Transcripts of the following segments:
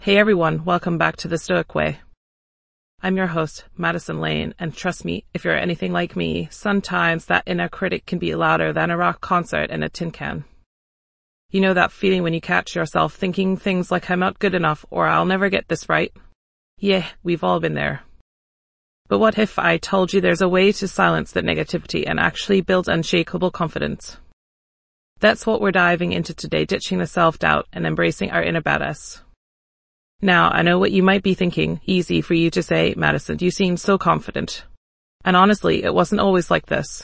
Hey everyone, welcome back to The Stoic Way. I'm your host, Madison Lane, and trust me, if you're anything like me, sometimes that inner critic can be louder than a rock concert in a tin can. You know that feeling when you catch yourself thinking things like I'm not good enough or I'll never get this right? Yeah, we've all been there. But what if I told you there's a way to silence that negativity and actually build unshakable confidence? That's what we're diving into today, ditching the self-doubt and embracing our inner badass. Now, I know what you might be thinking. Easy for you to say, Madison, you seem so confident. And honestly, it wasn't always like this.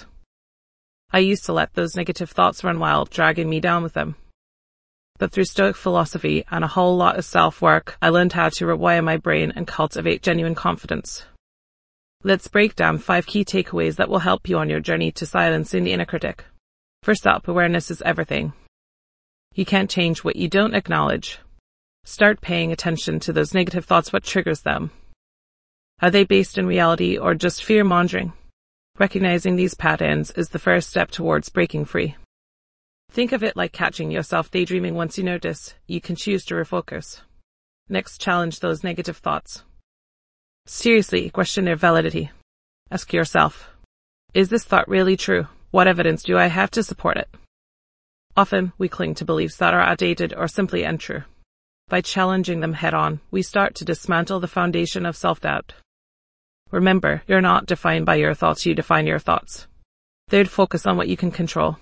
I used to let those negative thoughts run wild, dragging me down with them. But through Stoic philosophy and a whole lot of self-work, I learned how to rewire my brain and cultivate genuine confidence. Let's break down 5 key takeaways that will help you on your journey to silencing the inner critic. First up, awareness is everything. You can't change what you don't acknowledge. Start paying attention to those negative thoughts. What triggers them? Are they based in reality or just fear-mongering? Recognizing these patterns is the first step towards breaking free. Think of it like catching yourself daydreaming. Once you notice, you can choose to refocus. Next, challenge those negative thoughts. Seriously, question their validity. Ask yourself, is this thought really true? What evidence do I have to support it? Often, we cling to beliefs that are outdated or simply untrue. By challenging them head-on, we start to dismantle the foundation of self-doubt. Remember, you're not defined by your thoughts, you define your thoughts. Third, focus on what you can control.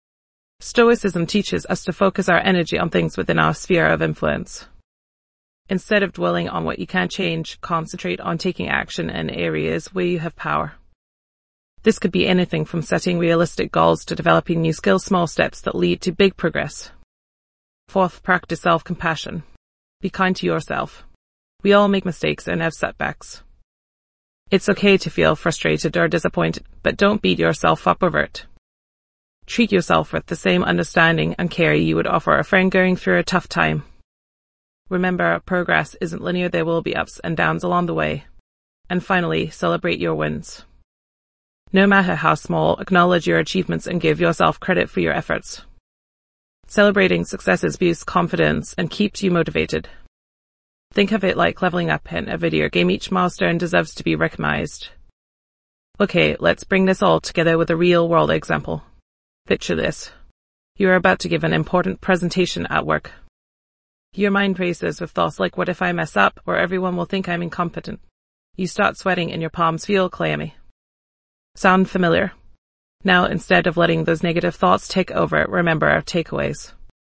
Stoicism teaches us to focus our energy on things within our sphere of influence. Instead of dwelling on what you can't change, concentrate on taking action in areas where you have power. This could be anything from setting realistic goals to developing new skills, small steps that lead to big progress. Fourth, practice self-compassion. Be kind to yourself. We all make mistakes and have setbacks. It's okay to feel frustrated or disappointed, but don't beat yourself up over it. Treat yourself with the same understanding and care you would offer a friend going through a tough time. Remember, progress isn't linear. There will be ups and downs along the way. And finally, celebrate your wins. No matter how small, acknowledge your achievements and give yourself credit for your efforts. Celebrating successes boosts confidence and keeps you motivated. Think of it like leveling up in a video game. Each milestone deserves to be recognized. Okay, let's bring this all together with a real-world example. Picture this. You're about to give an important presentation at work. Your mind races with thoughts like, what if I mess up, or everyone will think I'm incompetent? You start sweating and your palms feel clammy. Sound familiar? Now, instead of letting those negative thoughts take over, remember our takeaways.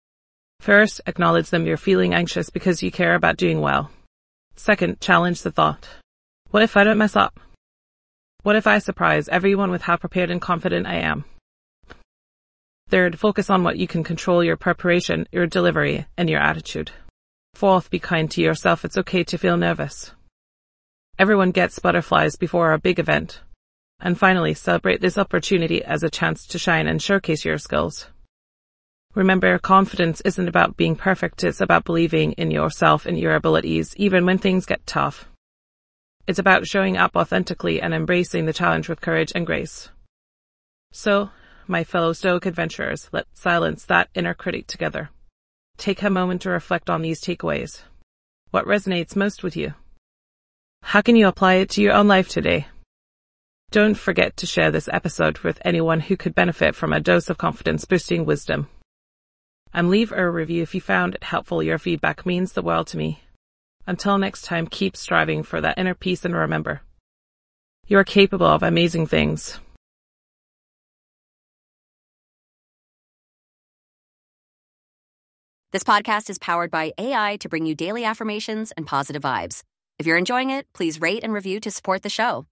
First, acknowledge them. You're feeling anxious because you care about doing well. Second, challenge the thought. What if I don't mess up? What if I surprise everyone with how prepared and confident I am? Third, focus on what you can control: your preparation, your delivery, and your attitude. Fourth, be kind to yourself. It's okay to feel nervous. Everyone gets butterflies before a big event. And finally, celebrate this opportunity as a chance to shine and showcase your skills. Remember, confidence isn't about being perfect. It's about believing in yourself and your abilities, even when things get tough. It's about showing up authentically and embracing the challenge with courage and grace. So, my fellow Stoic adventurers, let's silence that inner critic together. Take a moment to reflect on these takeaways. What resonates most with you? How can you apply it to your own life today? Don't forget to share this episode with anyone who could benefit from a dose of confidence-boosting wisdom. And leave a review if you found it helpful. Your feedback means the world to me. Until next time, keep striving for that inner peace and remember, you're capable of amazing things. This podcast is powered by AI to bring you daily affirmations and positive vibes. If you're enjoying it, please rate and review to support the show.